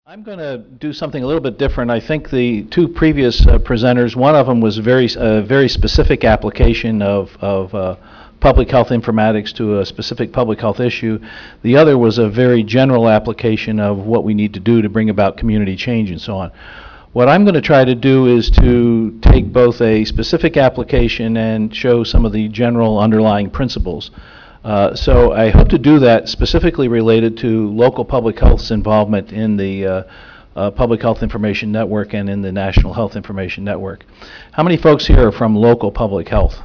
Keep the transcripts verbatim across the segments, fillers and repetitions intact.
I'm going to do something a little bit different. I think the two previous uh, presenters, one of them was a very, uh, very specific application of, of uh, public health informatics to a specific public health issue. The other was a very general application of what we need to do to bring about community change and so on. What I'm going to try to do is to take both a specific application and show some of the general underlying principles. Uh, so I hope to do that specifically related to local public health's involvement in the uh, uh, Public Health Information Network and in the National Health Information Network. How many folks here are from local public health?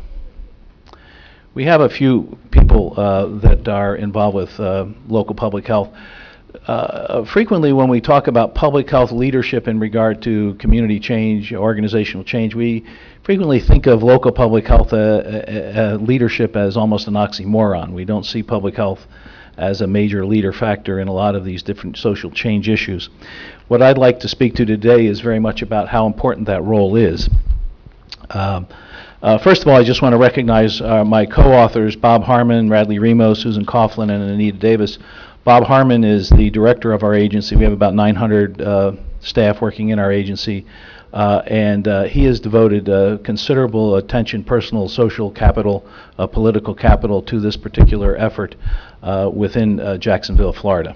We have a few people uh, that are involved with uh, local public health. Uh, frequently when we talk about public health leadership in regard to community change, organizational change, we frequently think of local public health uh, uh, uh, leadership as almost an oxymoron. We don't see public health as a major leader factor in a lot of these different social change issues. What I'd like to speak to today is very much about how important that role is. Um, Uh, first of all, I just want to recognize uh, my co-authors, Bob Harmon, Radley Remo, Susan Coughlin, and Anita Davis. Bob Harmon is the director of our agency. We have about nine hundred uh, staff working in our agency, uh, and uh, he has devoted uh, considerable attention, personal, social capital, uh, political capital to this particular effort uh, within uh, Jacksonville, Florida.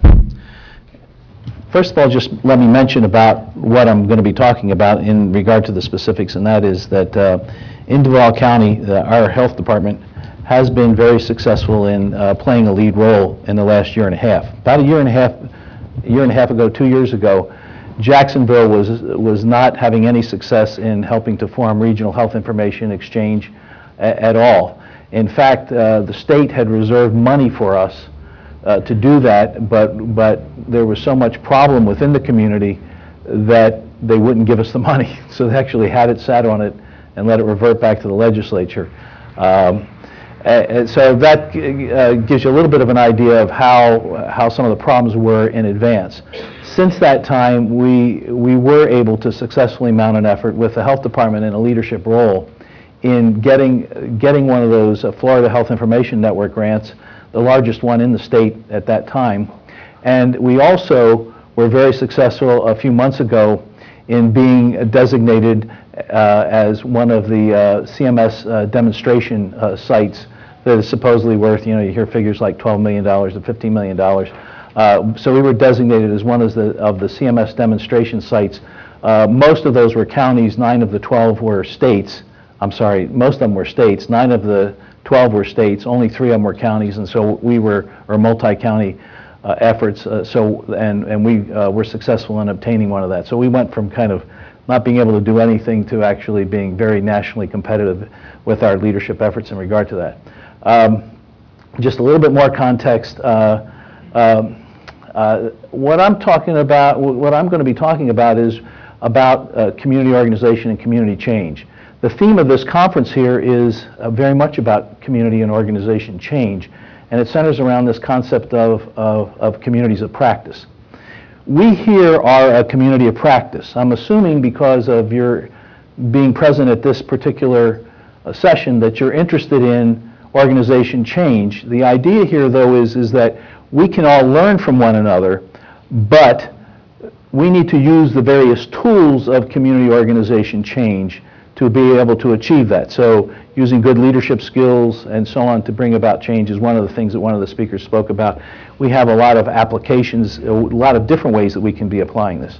First of all, just let me mention about what I'm going to be talking about in regard to the specifics, and that is that uh, in Duval County, uh, our health department has been very successful in uh, playing a lead role in the last year and a half. About a year and a half, a year and a half ago, two years ago, Jacksonville was was not having any success in helping to form regional health information exchange a, at all. In fact, uh, the state had reserved money for us uh, to do that, but but there was so much problem within the community that they wouldn't give us the money. So they actually had it, sat on it, and let it revert back to the legislature. Um, and so that uh, gives you a little bit of an idea of how how some of the problems were in advance. Since that time, we we were able to successfully mount an effort with the health department in a leadership role in getting getting one of those uh, Florida Health Information Network grants, the largest one in the state at that time. And we also were very successful a few months ago in being designated uh, as one of the uh, C M S uh, demonstration uh, sites that is supposedly worth, you know, you hear figures like twelve million dollars to fifteen million dollars. Uh, so we were designated as one of the, of the C M S demonstration sites. Uh, most of those were counties, nine of the twelve were states. I'm sorry, most of them were states. Nine of the twelve were states, only three of them were counties, and so we were, or multi-county Uh, efforts, uh, so and and we uh, were successful in obtaining one of that. So we went from kind of not being able to do anything to actually being very nationally competitive with our leadership efforts in regard to that. Um, just a little bit more context. Uh, um, uh, what I'm talking about, what I'm going to be talking about, is about uh, community organization and community change. The theme of this conference here is uh, very much about community and organization change. And it centers around this concept of, of, of communities of practice. We here are a community of practice. I'm assuming because of your being present at this particular uh, session that you're interested in organization change. The idea here, though, is, is that we can all learn from one another, but we need to use the various tools of community organization change to be able to achieve that. So using good leadership skills and so on to bring about change is one of the things that one of the speakers spoke about. We have a lot of applications, a lot of different ways that we can be applying this.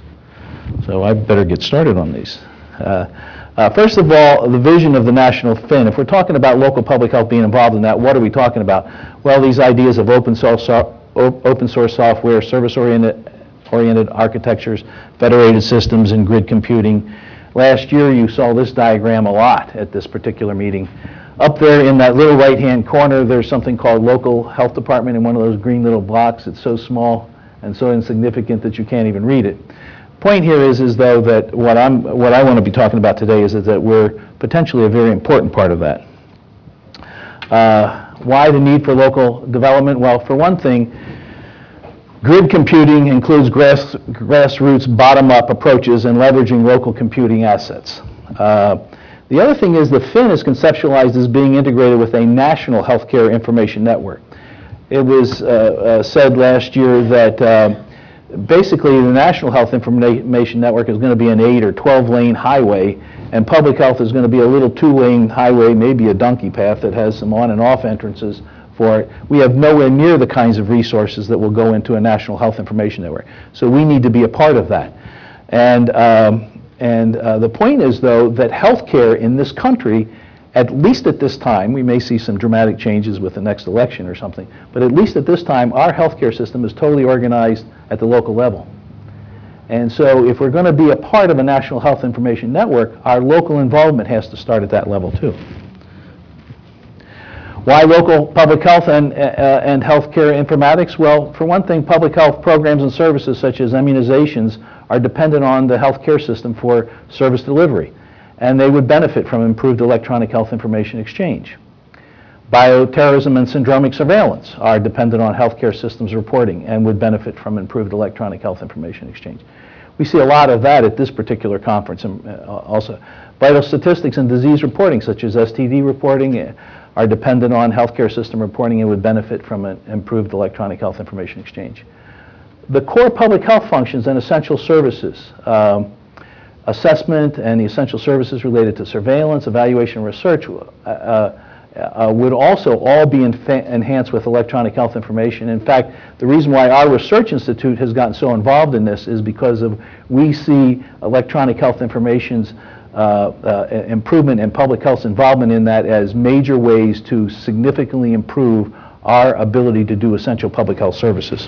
So I better get started on these. Uh, uh, first of all, the vision of the National F I N. If we're talking about local public health being involved in that, what are we talking about? Well, these ideas of open source, so, open source software, service-oriented oriented architectures, federated systems, and grid computing. Last year, you saw this diagram a lot at this particular meeting. Up there in that little right-hand corner, there's something called local health department in one of those green little blocks. It's so small and so insignificant that you can't even read it. Point here is, is though, that what I'm, what I want to be talking about today is, is that we're potentially a very important part of that. Uh, why the need for local development? Well, for one thing, grid computing includes grass, grassroots, bottom-up approaches and leveraging local computing assets. Uh, the other thing is the F I N is conceptualized as being integrated with a national healthcare information network. It was uh, uh, said last year that uh, basically the National Health Information Network is going to be an eight or twelve lane highway, and public health is going to be a little two lane highway, maybe a donkey path that has some on and off entrances for it. We have nowhere near the kinds of resources that will go into a National Health Information Network. So we need to be a part of that. And, um, and uh, the point is, though, that healthcare in this country, at least at this time, we may see some dramatic changes with the next election or something, but at least at this time, our healthcare system is totally organized at the local level. And so if we're going to be a part of a National Health Information Network, our local involvement has to start at that level too. Why local public health and, uh, and healthcare informatics? Well, for one thing, public health programs and services such as immunizations are dependent on the healthcare system for service delivery, and they would benefit from improved electronic health information exchange. Bioterrorism and syndromic surveillance are dependent on healthcare systems reporting and would benefit from improved electronic health information exchange. We see a lot of that at this particular conference. And also, vital statistics and disease reporting, such as S T D reporting, are dependent on healthcare system reporting and would benefit from an improved electronic health information exchange. The core public health functions and essential services, um, assessment and the essential services related to surveillance, evaluation, and research, uh, Uh, would also all be enhanced with electronic health information. In fact, the reason why our research institute has gotten so involved in this is because of we see electronic health information's uh, uh, improvement and public health's involvement in that as major ways to significantly improve our ability to do essential public health services.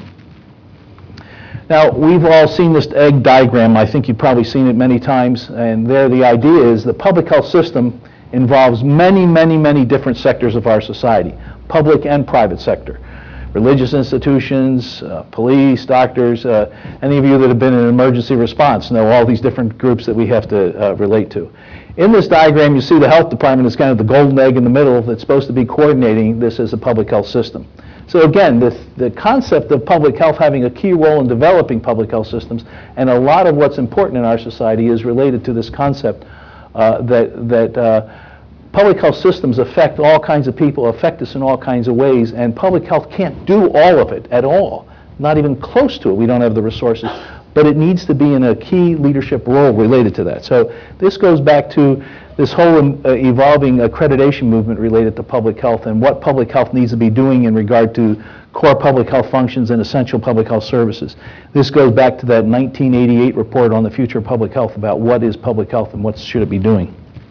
Now, we've all seen this egg diagram. I think you've probably seen it many times, and there the idea is the public health system involves many, many, many different sectors of our society, public and private sector. Religious institutions, uh, police, doctors, uh, any of you that have been in emergency response know all these different groups that we have to uh, relate to. In this diagram, you see the health department is kind of the golden egg in the middle that's supposed to be coordinating this as a public health system. So again, the, the concept of public health having a key role in developing public health systems, and a lot of what's important in our society is related to this concept Uh, that, that uh, public health systems affect all kinds of people, affect us in all kinds of ways, and public health can't do all of it at all, not even close to it. We don't have the resources, but it needs to be in a key leadership role related to that. So this goes back to this whole uh, evolving accreditation movement related to public health and what public health needs to be doing in regard to core public health functions and essential public health services. This goes back to that nineteen eighty-eight report on the future of public health about what is public health and what should it be doing.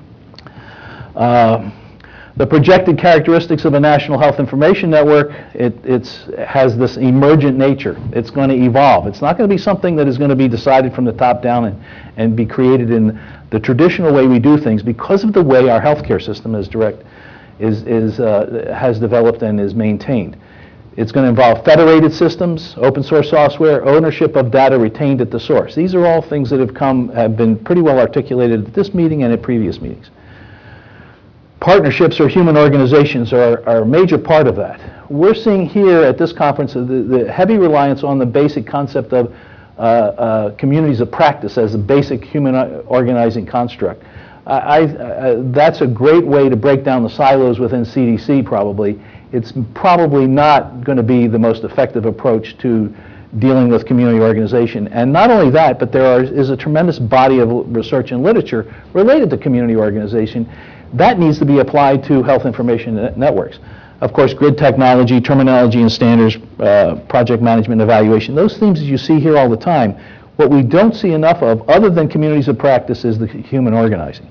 Uh, the projected characteristics of a National Health Information Network, it it's, has this emergent nature. It's going to evolve. It's not going to be something that is going to be decided from the top down and, and be created in the traditional way we do things because of the way our healthcare system is direct, is, is, uh, has developed and is maintained. It's going to involve federated systems, open source software, ownership of data retained at the source. These are all things that have come, have been pretty well articulated at this meeting and at previous meetings. Partnerships or human organizations are, are a major part of that. We're seeing here at this conference the, the heavy reliance on the basic concept of uh, uh, communities of practice as a basic human organizing construct. I, I, uh, that's a great way to break down the silos within C D C probably. It's probably not going to be the most effective approach to dealing with community organization. And not only that, but there are, is a tremendous body of research and literature related to community organization that needs to be applied to health information networks. Of course, grid technology, terminology and standards, uh, project management, evaluation, those themes that you see here all the time. What we don't see enough of, other than communities of practice, is the human organizing.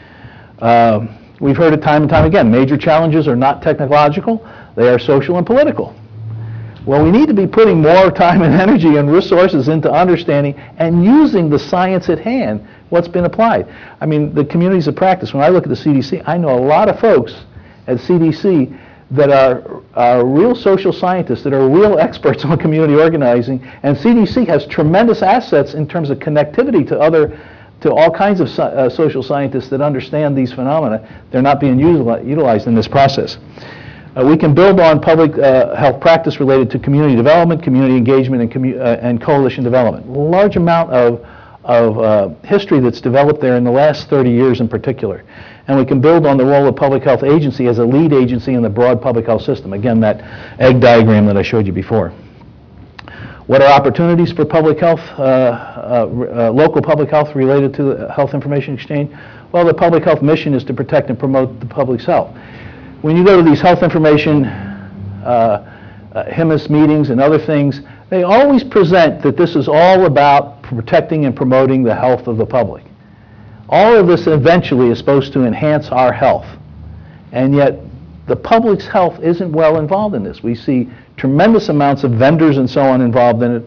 Uh, We've heard it time and time again. Major challenges are not technological, they are social and political. Well, we need to be putting more time and energy and resources into understanding and using the science at hand, what's been applied. I mean, the communities of practice, when I look at the C D C, I know a lot of folks at C D C that are, are real social scientists, that are real experts on community organizing, and C D C has tremendous assets in terms of connectivity to other to all kinds of so, uh, social scientists that understand these phenomena. They're not being utili utilized in this process. Uh, we can build on public uh, health practice related to community development, community engagement, and, commu uh, and coalition development. A large amount of, of uh, history that's developed there in the last thirty years in particular. And we can build on the role of public health agency as a lead agency in the broad public health system. Again, that egg diagram that I showed you before. What are opportunities for public health, uh, uh, uh, local public health related to the health information exchange? Well, the public health mission is to protect and promote the public's health. When you go to these health information uh, uh, H I M I S meetings and other things, they always present that this is all about protecting and promoting the health of the public. All of this eventually is supposed to enhance our health, and yet the public's health isn't well involved in this. We see tremendous amounts of vendors and so on involved in it,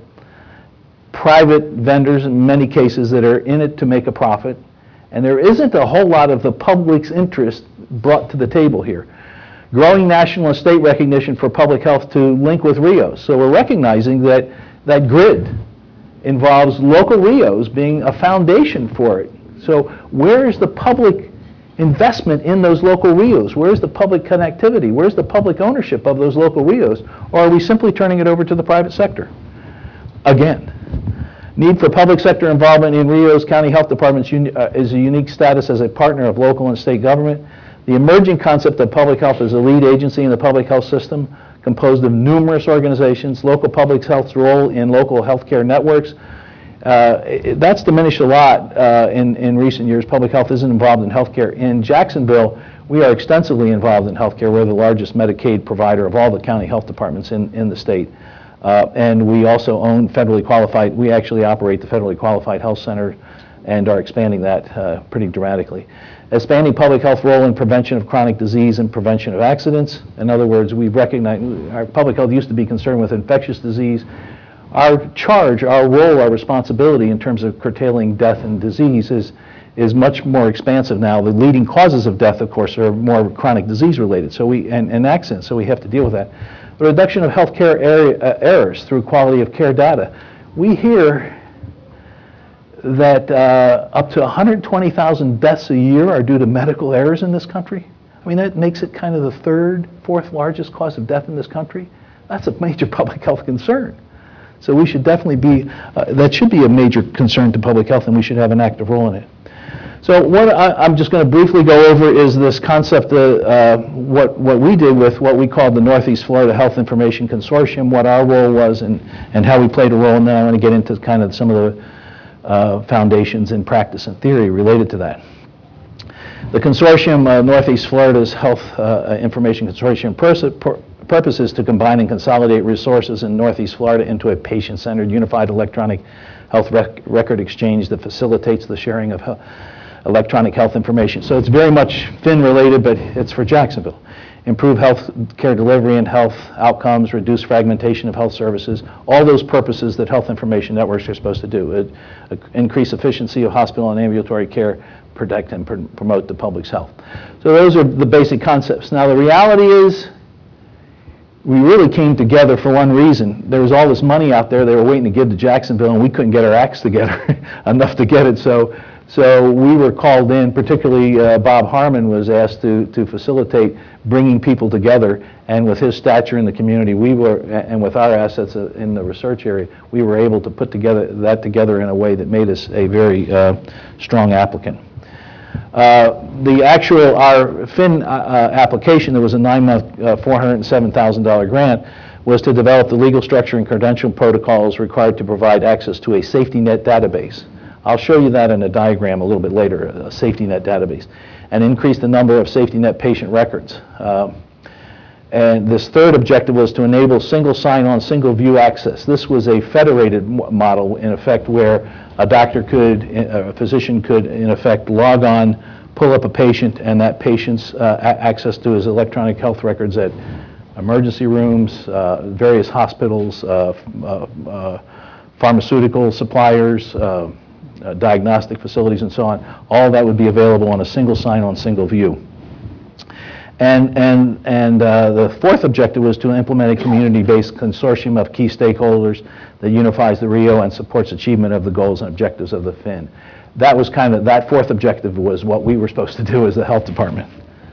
private vendors in many cases that are in it to make a profit, and there isn't a whole lot of the public's interest brought to the table here. Growing national and state recognition for public health to link with RIOs. So we're recognizing that that grid involves local RIOs being a foundation for it. So where is the public investment in those local RIOs? Where's the public connectivity? Where's the public ownership of those local RIOs? Or are we simply turning it over to the private sector? Again, need for public sector involvement in RIOs. County health departments uh, is a unique status as a partner of local and state government. The emerging concept of public health is a lead agency in the public health system composed of numerous organizations. Local public health's role in local healthcare networks. Uh, it, that's diminished a lot uh, in, in recent years. Public health isn't involved in healthcare. In Jacksonville, we are extensively involved in healthcare. We're the largest Medicaid provider of all the county health departments in, in the state. Uh, and we also own federally qualified, we actually operate the federally qualified health center and are expanding that uh, pretty dramatically. Expanding public health role in prevention of chronic disease and prevention of accidents. In other words, we've recognized, our public health used to be concerned with infectious disease. Our charge, our role, our responsibility in terms of curtailing death and disease is, is much more expansive now. The leading causes of death, of course, are more chronic disease related, so we, and, and accidents, so we have to deal with that. The reduction of healthcare er uh, errors through quality of care data. We hear that uh, up to one hundred twenty thousand deaths a year are due to medical errors in this country. I mean, that makes it kind of the third, fourth largest cause of death in this country. That's a major public health concern. So we should definitely be, uh, that should be a major concern to public health, and we should have an active role in it. So what I, I'm just going to briefly go over is this concept of uh, what, what we did with what we called the Northeast Florida Health Information Consortium, what our role was and, and how we played a role, and then I want to get into kind of some of the uh, foundations in practice and theory related to that. The consortium, uh, Northeast Florida's Health uh, Information Consortium, purpose is to combine and consolidate resources in Northeast Florida into a patient-centered, unified electronic health rec record exchange that facilitates the sharing of health electronic health information. So it's very much F I N related, but it's for Jacksonville. Improve health care delivery and health outcomes, reduce fragmentation of health services, all those purposes that health information networks are supposed to do. It, uh, increase efficiency of hospital and ambulatory care, protect and pr promote the public's health. So those are the basic concepts. Now the reality is, we really came together for one reason. There was all this money out there they were waiting to give to Jacksonville, and we couldn't get our acts together enough to get it. So, so we were called in, particularly uh, Bob Harmon was asked to, to facilitate bringing people together, and with his stature in the community, we were, and with our assets in the research area, we were able to put together that together in a way that made us a very uh, strong applicant. Uh, the actual, our F I N uh, application, there was a nine-month, uh, four hundred seven thousand dollar grant, was to develop the legal structure and credential protocols required to provide access to a safety net database. I'll show you that in a diagram a little bit later, a safety net database, and increase the number of safety net patient records. Uh, and this third objective was to enable single sign-on, single view access. This was a federated model, in effect, where a doctor could, a physician could, in effect, log on, pull up a patient, and that patient's uh, access to his electronic health records at emergency rooms, uh, various hospitals, uh, uh, uh, pharmaceutical suppliers, uh, uh, diagnostic facilities, and so on. All that would be available on a single sign-on, single view. And, and, and uh, the fourth objective was to implement a community-based consortium of key stakeholders that unifies the RIO and supports achievement of the goals and objectives of the F I N. That was kind of, that fourth objective was what we were supposed to do as the health department.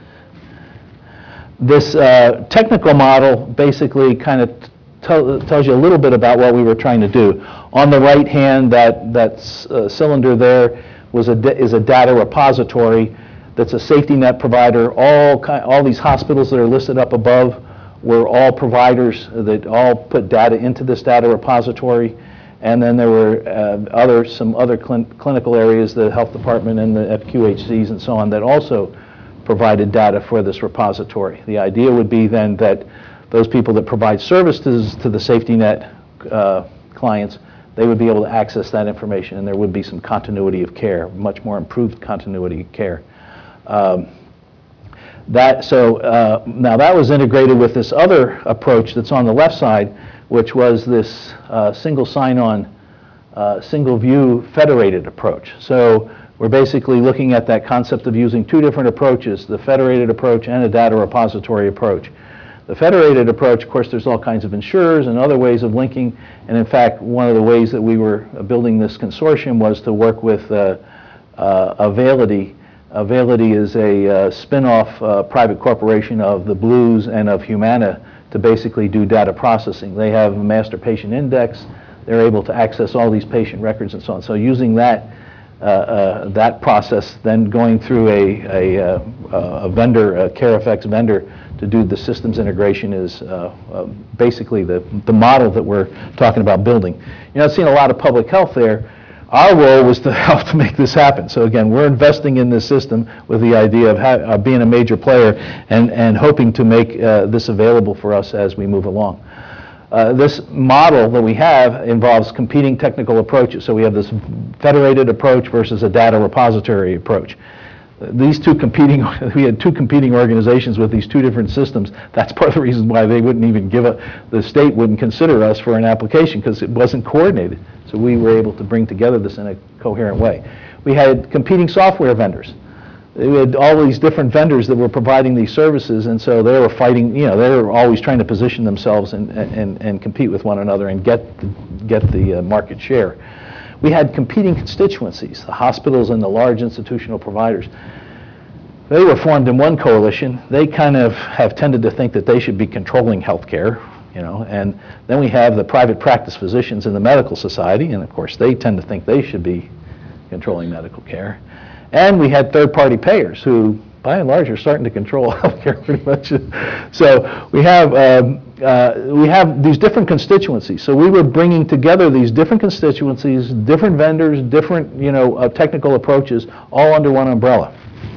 This uh, technical model basically kind of tells you a little bit about what we were trying to do. On the right hand, that, that uh, cylinder there was a, is a data repository that's a safety net provider. All, all these hospitals that are listed up above were all providers that all put data into this data repository. And then there were uh, other, some other clin clinical areas, the health department and the F Q H Cs and so on, that also provided data for this repository. The idea would be then that those people that provide services to the safety net uh, clients, they would be able to access that information, and there would be some continuity of care, much more improved continuity of care. Um, that, so uh, now that was integrated with this other approach that's on the left side, which was this uh, single sign-on, uh, single view federated approach. So we're basically looking at that concept of using two different approaches, the federated approach and a data repository approach. The federated approach, of course, there's all kinds of insurers and other ways of linking, and in fact, one of the ways that we were building this consortium was to work with uh, uh, Availity. Availity is a uh, spin-off uh, private corporation of the Blues and of Humana to basically do data processing. They have a master patient index. They're able to access all these patient records and so on. So using that uh, uh, that process, then going through a, a, a, a vendor, a CareFX vendor, to do the systems integration is uh, uh, basically the, the model that we're talking about building. You're not seeing a lot of public health there. Our role was to help to make this happen. So again, we're investing in this system with the idea of ha uh, being a major player and, and hoping to make uh, this available for us as we move along. Uh, this model that we have involves competing technical approaches. So we have this federated approach versus a data repository approach. These two competing, we had two competing organizations with these two different systems. That's part of the reason why they wouldn't even give a, the state wouldn't consider us for an application, because it wasn't coordinated. So we were able to bring together this in a coherent way. We had competing software vendors. We had all these different vendors that were providing these services, and so they were fighting, you know, they were always trying to position themselves and, and, and compete with one another and get, get the uh, market share. We had competing constituencies, the hospitals and the large institutional providers. They were formed in one coalition. They kind of have tended to think that they should be controlling healthcare, you know, and then we have the private practice physicians in the medical society, and of course they tend to think they should be controlling medical care. And we had third-party payers who, by and large, are starting to control healthcare pretty much. So we have um, uh, we have these different constituencies. So we were bringing together these different constituencies, different vendors, different you know uh, technical approaches, all under one umbrella.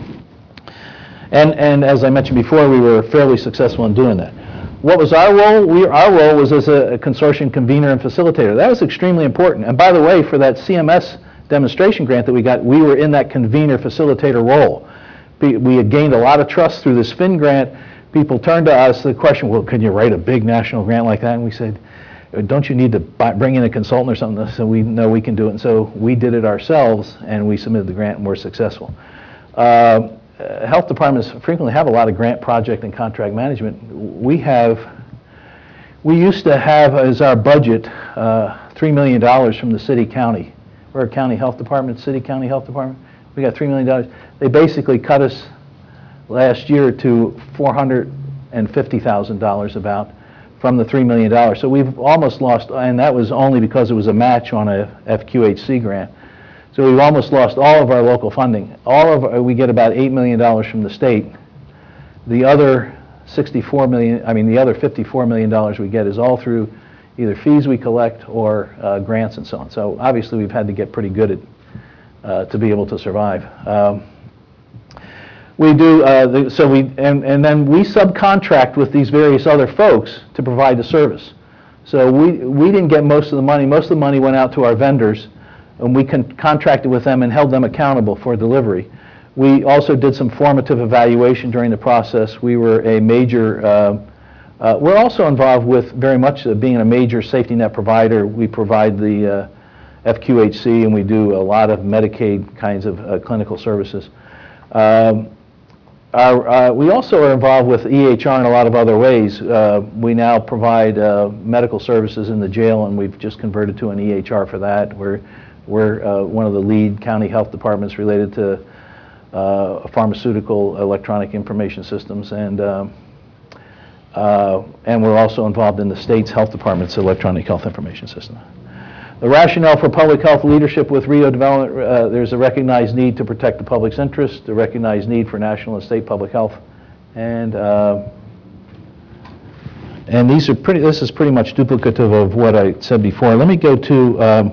And and as I mentioned before, we were fairly successful in doing that. What was our role? We, our role was as a, a consortium convener and facilitator. That was extremely important. And by the way, for that C M S demonstration grant that we got, we were in that convener facilitator role. We had gained a lot of trust through this Fin grant. People turned to us, the question, well, can you write a big national grant like that? And we said, don't you need to buy, bring in a consultant or something? So we know we can do it. And so we did it ourselves, and we submitted the grant and were successful. Uh, health departments frequently have a lot of grant project and contract management. We have, we used to have as our budget uh, three million dollars from the city county. We're a county health department, city county health department. We got three million dollars. They basically cut us last year to four hundred fifty thousand dollars about from the three million dollars. So we've almost lost, and that was only because it was a match on a F Q H C grant. So we've almost lost all of our local funding. All of our, we get about eight million dollars from the state. The other sixty-four million dollars, I mean the other fifty-four million dollars we get is all through either fees we collect or uh, grants and so on. So obviously we've had to get pretty good at Uh, to be able to survive. Um, we do, uh, the, so we, and, and then we subcontract with these various other folks to provide the service. So we, we didn't get most of the money. Most of the money went out to our vendors, and we con contracted with them and held them accountable for delivery. We also did some formative evaluation during the process. We were a major, uh, uh, we're also involved with very much uh, being a major safety net provider. We provide the uh, F Q H C, and we do a lot of Medicaid kinds of uh, clinical services. Um, our, uh, we also are involved with E H R in a lot of other ways. Uh, we now provide uh, medical services in the jail, and we've just converted to an E H R for that. We're, we're uh, one of the lead county health departments related to uh, pharmaceutical electronic information systems, and, um, uh, and we're also involved in the state's health department's electronic health information system. The rationale for public health leadership with Rio Development, uh, there's a recognized need to protect the public's interest, a recognized need for national and state public health, and uh, And these are pretty, this is pretty much duplicative of what I said before. Let me go to um,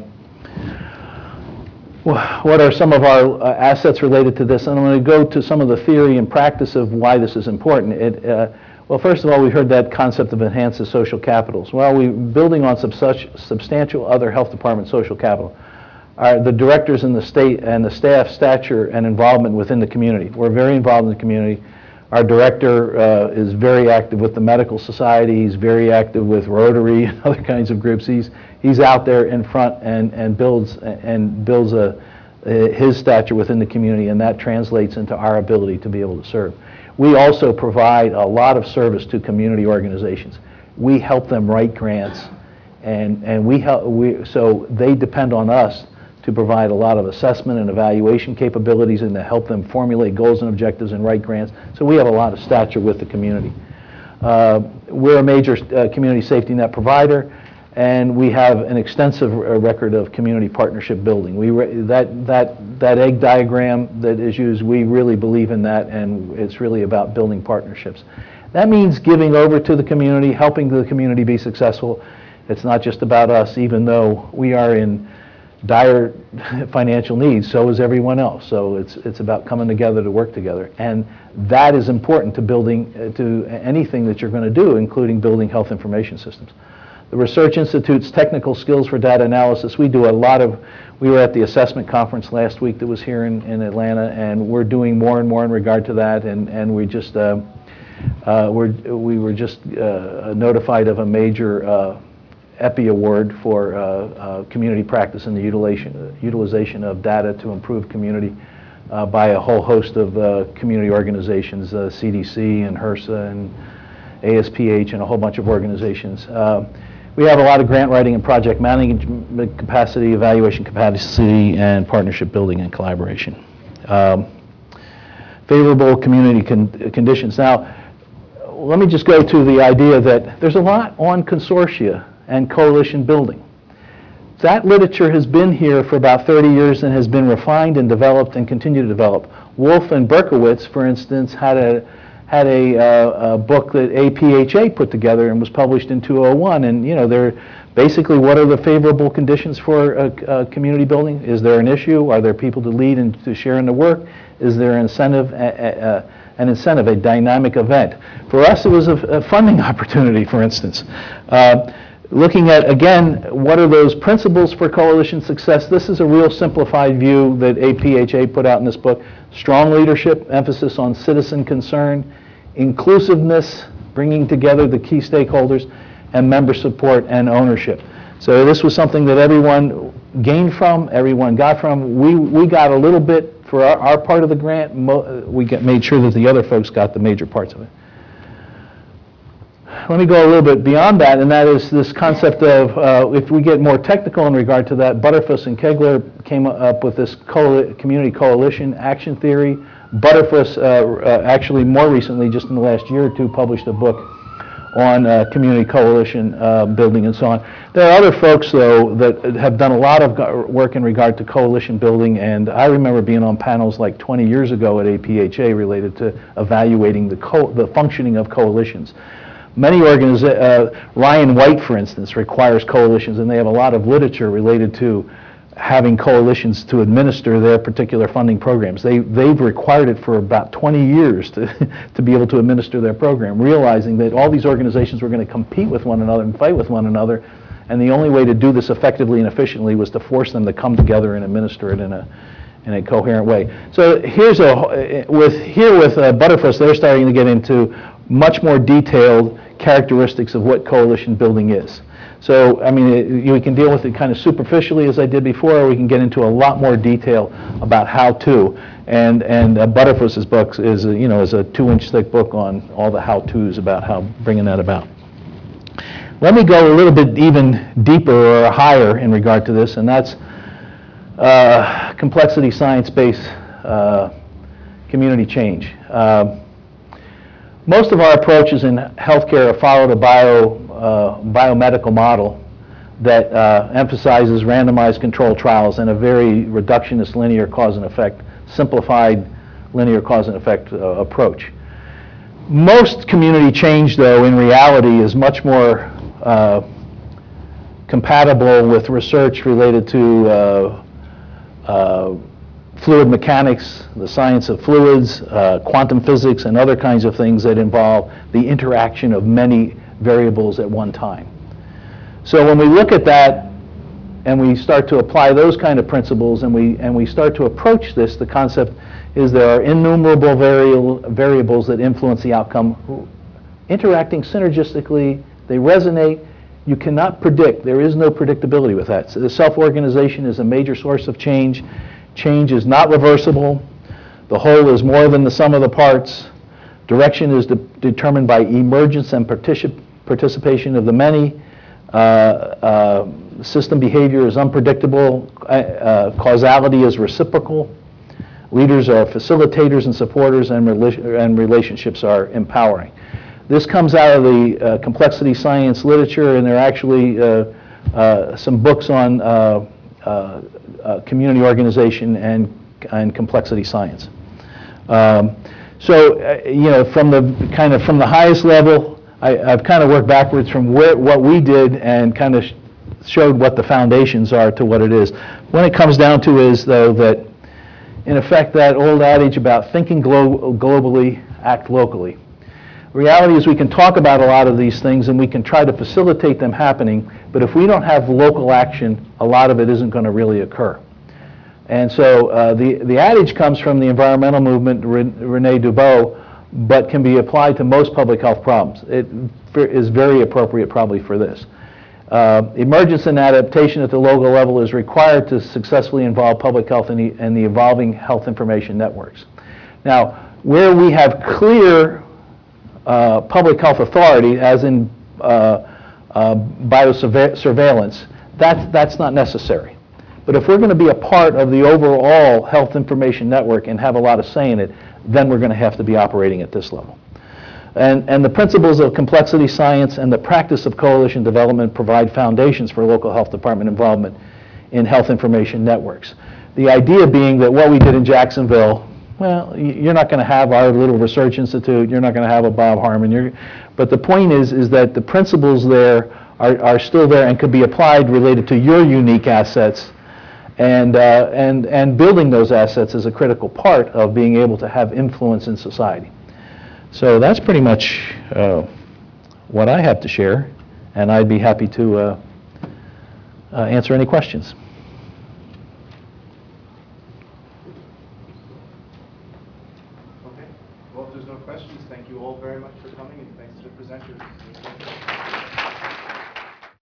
what are some of our uh, assets related to this, and I'm going to go to some of the theory and practice of why this is important. It, uh, well, first of all, we heard that concept of enhances social capitals. Well, we're building on some such substantial other health department social capital. Our, the directors in the state and the staff stature and involvement within the community. We're very involved in the community. Our director uh, is very active with the medical society. He's very active with Rotary and other kinds of groups. He's he's out there in front and and builds and builds a, a his stature within the community, and that translates into our ability to be able to serve. We also provide a lot of service to community organizations. We help them write grants, and and we help we so they depend on us to provide a lot of assessment and evaluation capabilities and to help them formulate goals and objectives and write grants. So we have a lot of stature with the community. Uh, we're a major uh, community safety net provider, and we have an extensive uh, record of community partnership building. We re that, that, that egg diagram that is used, we really believe in that, and it's really about building partnerships. That means giving over to the community, helping the community be successful. It's not just about us, even though we are in dire financial needs, so is everyone else. So it's it's about coming together to work together, and that is important to building uh, to anything that you're going to do, including building health information systems. The Research Institute's technical skills for data analysis. We do a lot of. We were at the assessment conference last week that was here in, in Atlanta, and we're doing more and more in regard to that. And and we just uh, uh, we're we were just uh, notified of a major Uh, E P I award for uh, uh, community practice and the utilization, utilization of data to improve community uh, by a whole host of uh, community organizations, uh, C D C and HRSA and A S P H and a whole bunch of organizations. Uh, we have a lot of grant writing and project management capacity, evaluation capacity, and partnership building and collaboration. Um, favorable community con conditions. Now, let me just go to the idea that there's a lot on consortia and coalition building. That literature has been here for about thirty years and has been refined and developed and continue to develop. Wolf and Berkowitz, for instance, had a had a, uh, a book that A P H A put together and was published in two thousand one. And you know, they're basically, what are the favorable conditions for a, a community building? Is there an issue? Are there people to lead and to share in the work? Is there an incentive? Uh, uh, an incentive, a dynamic event? For us, it was a, a funding opportunity, for instance. Uh, Looking at, again, what are those principles for coalition success? This is a real simplified view that A P H A put out in this book. Strong leadership, emphasis on citizen concern, inclusiveness, bringing together the key stakeholders, and member support and ownership. So this was something that everyone gained from, everyone got from. We, we got a little bit for our, our part of the grant. Mo we get, made sure that the other folks got the major parts of it. Let me go a little bit beyond that, and that is this concept of, uh, if we get more technical in regard to that, Butterfuss and Kegler came up with this coal community coalition action theory. Butterfuss, uh, uh, actually more recently, just in the last year or two, published a book on uh, community coalition uh, building and so on. There are other folks, though, that have done a lot of work in regard to coalition building, and I remember being on panels like twenty years ago at A P H A related to evaluating the, co the functioning of coalitions. Many organizations, uh, Ryan White, for instance, requires coalitions, and they have a lot of literature related to having coalitions to administer their particular funding programs. They, they've required it for about twenty years to, to be able to administer their program, realizing that all these organizations were going to compete with one another and fight with one another, and the only way to do this effectively and efficiently was to force them to come together and administer it in a, in a coherent way. So here's a, with, here with uh, Butterfuss, they're starting to get into much more detailed characteristics of what coalition building is. So, I mean, it, we can deal with it kind of superficially as I did before, or we can get into a lot more detail about how to. And, and uh, Butterfuss's book is, a, you know, is a two-inch thick book on all the how-tos about how bringing that about. Let me go a little bit even deeper or higher in regard to this, and that's uh, complexity science-based uh, community change. Uh, Most of our approaches in healthcare have followed a bio, uh, biomedical model that uh, emphasizes randomized controlled trials and a very reductionist linear cause and effect, simplified linear cause and effect uh, approach. Most community change, though, in reality is much more uh, compatible with research related to uh, uh, fluid mechanics, the science of fluids, uh, quantum physics, and other kinds of things that involve the interaction of many variables at one time. So when we look at that and we start to apply those kind of principles and we, and we start to approach this, the concept is there are innumerable vari- variables that influence the outcome, interacting synergistically, they resonate. You cannot predict. There is no predictability with that. So the self-organization is a major source of change. Change is not reversible. The whole is more than the sum of the parts. Direction is de- determined by emergence and particip- participation of the many. Uh, uh, system behavior is unpredictable. Uh, uh, causality is reciprocal. Leaders are facilitators and supporters, and, rela- and relationships are empowering. This comes out of the uh, complexity science literature, and there are actually uh, uh, some books on uh, uh, uh, community organization and, and complexity science. Um, so, uh, you know, from the kind of from the highest level, I, I've kind of worked backwards from where, what we did and kind of sh- showed what the foundations are to what it is. When it comes down to is, though, that in effect that old adage about thinking glo- globally, act locally. Reality is we can talk about a lot of these things and we can try to facilitate them happening, but if we don't have local action, a lot of it isn't going to really occur. And so uh, the, the adage comes from the environmental movement, René Dubos, but can be applied to most public health problems. It is very appropriate probably for this. Uh, emergence and adaptation at the local level is required to successfully involve public health in the, in the evolving health information networks. Now, where we have clear Uh, public health authority, as in uh, uh, biosurveillance, that's, that's not necessary. But if we're going to be a part of the overall health information network and have a lot of say in it, then we're going to have to be operating at this level. And, and the principles of complexity science and the practice of coalition development provide foundations for local health department involvement in health information networks. The idea being that what we did in Jacksonville, well, you're not going to have our little research institute, you're not going to have a Bob Harmon, you're, but the point is, is that the principles there are, are still there and could be applied related to your unique assets, and, uh, and, and building those assets is a critical part of being able to have influence in society. So that's pretty much uh, what I have to share, and I'd be happy to uh, uh, answer any questions.